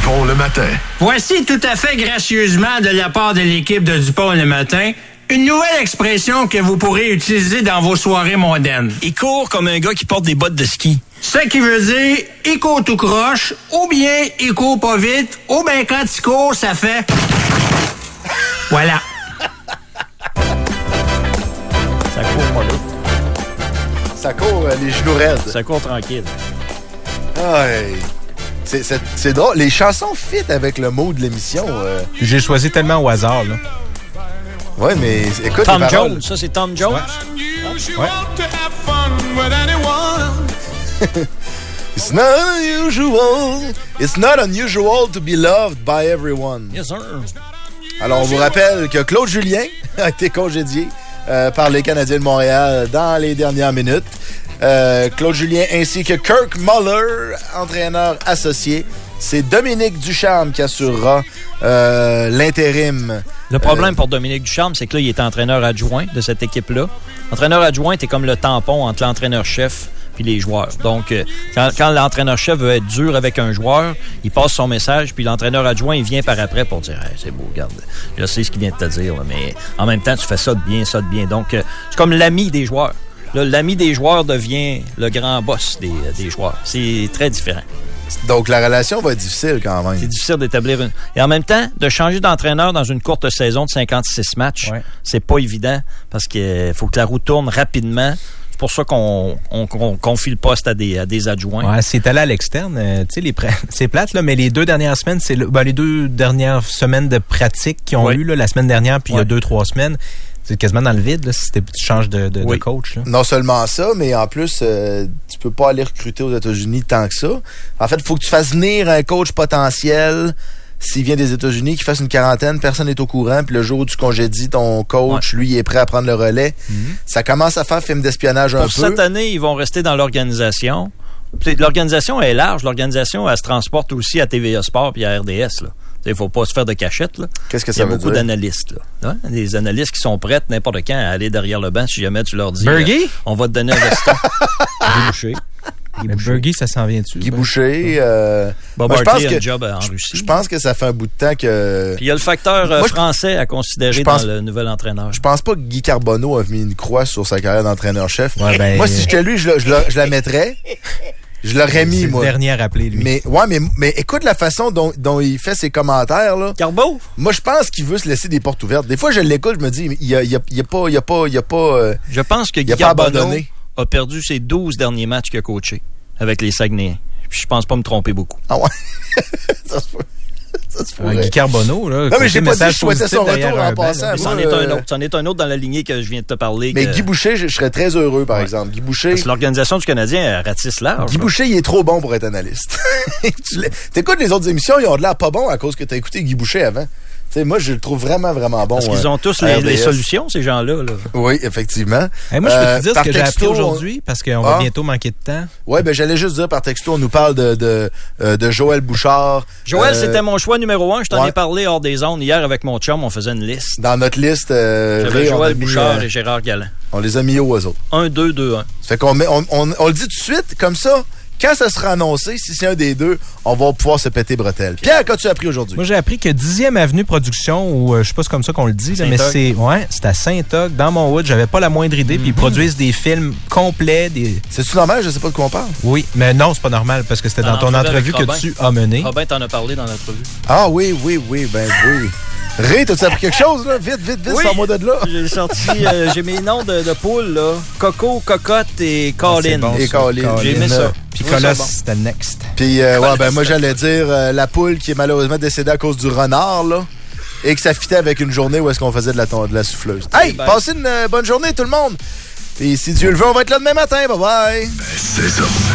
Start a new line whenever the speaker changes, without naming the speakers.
Dupont le matin.
Voici tout à fait gracieusement de la part de l'équipe de Dupont le matin une nouvelle expression que vous pourrez utiliser dans vos soirées mondaines.
Il court comme un gars qui porte des bottes de ski.
Ce qui veut dire il court tout croche, ou bien il court pas vite, ou bien quand il court, ça fait... Voilà.
Ça court mollo.
Ça court les genoux raides.
Ça court tranquille.
Ouais. C'est drôle. Les chansons fit avec le mot de l'émission.
J'ai choisi tellement au hasard, là.
Ouais, mais écoute
Tom
les paroles.
Jones, ça c'est Tom Jones.
Ouais.
It's not unusual. It's not unusual to be loved by everyone.
Yes, sir.
Alors, on vous rappelle que Claude Julien a été congédié par les Canadiens de Montréal dans les dernières minutes. Claude Julien ainsi que Kirk Muller, entraîneur associé. C'est Dominique Ducharme qui assurera l'intérim.
Le problème pour Dominique Ducharme, c'est que là, il est entraîneur adjoint de cette équipe-là. Entraîneur adjoint, t'es comme le tampon entre l'entraîneur-chef puis les joueurs. Donc, quand l'entraîneur-chef veut être dur avec un joueur, il passe son message, puis l'entraîneur adjoint, il vient par après pour dire hey, « c'est beau, regarde, je sais ce qu'il vient de te dire, là, mais en même temps, tu fais ça de bien, ça de bien. » Donc, c'est comme l'ami des joueurs. Là, l'ami des joueurs devient le grand boss des joueurs. C'est très différent.
Donc, la relation va être difficile quand même.
C'est difficile d'établir une... Et en même temps, de changer d'entraîneur dans une courte saison de 56 matchs, c'est pas évident parce qu'il faut que la roue tourne rapidement. C'est pour ça qu'on confie le poste à des adjoints.
Ouais, c'est allé à l'externe. Tu sais, c'est plate, là, mais les deux dernières semaines, les 2 dernières semaines de pratique qu'ils ont eu, là, la semaine dernière puis il y a 2-3 semaines. C'est quasiment dans le vide, là, si tu changes de coach. Là.
Non seulement ça, mais en plus, tu peux pas aller recruter aux États-Unis tant que ça. En fait, il faut que tu fasses venir un coach potentiel s'il vient des États-Unis, qu'il fasse une quarantaine, personne n'est au courant, puis le jour où tu congédies ton coach, lui, il est prêt à prendre le relais. Ça commence à faire film d'espionnage un peu.
Pour cette année, ils vont rester dans l'organisation. L'organisation est large. L'organisation, elle se transporte aussi à TVA Sport puis à RDS, là. Il ne faut pas se faire de cachette. Là.
Qu'est-ce que ça veut dire?
Il y a beaucoup d'analystes. Là. Hein? Des analystes qui sont prêts n'importe quand à aller derrière le banc si jamais tu leur dis on va te donner un veston. Guy Boucher.
Bergie, ça s'en vient dessus.
Guy Boucher.
Bob Hartley a un job en Russie.
Je pense que ça fait un bout de temps que...
Puis il y a le facteur français à considérer dans le nouvel entraîneur.
Je pense pas que Guy Carbonneau a mis une croix sur sa carrière d'entraîneur-chef.
Ouais,
moi, si j'étais lui, je la mettrais. Je l'aurais mis, moi.
C'est le dernier à rappeler, lui.
Mais écoute la façon dont il fait ses commentaires, là.
Carbo?
Moi, je pense qu'il veut se laisser des portes ouvertes. Des fois, je l'écoute, je me dis, il a pas
je pense que Guy Carbonneau a perdu ses 12 derniers matchs qu'il a coachés avec les Saguenayens. Puis je pense pas me tromper beaucoup.
Ah ouais? Ça se peut.
Guy Carbonneau, là.
Non, mais j'ai pas dit que je souhaitais son retour en passant.
C'en est un autre dans la lignée que je viens de te parler.
Mais Guy Boucher, je serais très heureux, par exemple. Guy Boucher.
Parce que l'organisation du Canadien ratisse large.
Guy Boucher, il est trop bon pour être analyste. T'écoutes les autres émissions, ils ont de l'air pas bons à cause que t'as écouté Guy Boucher avant. T'sais, moi, je le trouve vraiment, vraiment bon.
Parce qu'ils ont tous les solutions, ces gens-là. Là.
Oui, effectivement.
Moi, je peux te dire ce que j'ai appris aujourd'hui, parce qu'on va bientôt manquer de temps.
Oui, j'allais juste dire par texto, on nous parle de Joël Bouchard.
Joël, c'était mon choix numéro 1. Je t'en ai parlé hors des zones. Hier, avec mon chum, on faisait une liste.
Dans notre liste,
j'avais Joël Bouchard et Gérard Galland.
On les a mis aux autres.
1-2-2-1.
Ça fait qu'on le dit tout de suite, comme ça. Quand ça sera annoncé, si c'est un des deux, on va pouvoir se péter bretelles. Pierre, qu'as-tu appris aujourd'hui?
Moi, j'ai appris que 10e Avenue Production, ou je sais pas si c'est comme ça qu'on le dit, là, mais c'est à Saint-Og, dans Montwood. J'avais pas la moindre idée, puis ils produisent des films complets.
C'est-tu normal? Je sais pas de quoi on parle.
Oui, mais non, c'est pas normal, parce que c'était dans ton entrevue que tu as menée.
Robin t'en a parlé dans l'entrevue.
Ah oui, oui. Ré, t'as-tu appris quelque chose, là? Vite,
oui,
sors-moi de là.
J'ai sorti, j'ai mes noms de poules, là. Coco, Cocotte et Colin.
Bon, et Colin.
J'ai aimé ça.
Puis Colosse, c'était le next.
Puis, moi, j'allais dire la poule qui est malheureusement décédée à cause du renard, là. Et que ça fitait avec une journée où est-ce qu'on faisait de la souffleuse. Hey, passez une bonne journée, tout le monde. Puis, si Dieu le veut, on va être là demain matin. Bye-bye.
C'est ça.